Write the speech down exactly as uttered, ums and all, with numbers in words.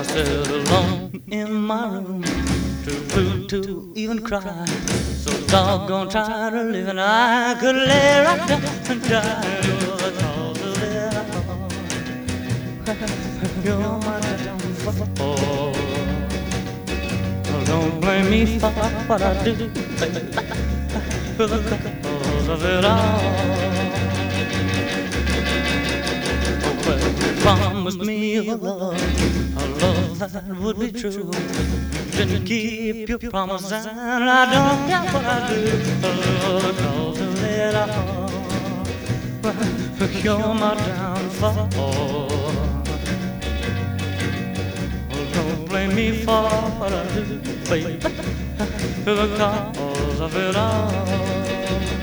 I sit alone in my room, too blue to even cry. So doggone tired of living, I could lay right down and die. You're the cause of it all. You're my downfall. Don't blame me for what I do, baby. You're the cause of it all. Promised me a love, a love that would be true. You didn't keep your promise, and I don't care what I do. Oh, cause of it all, you're my downfall. Oh, don't blame me for what I do, baby. You're the cause of it all.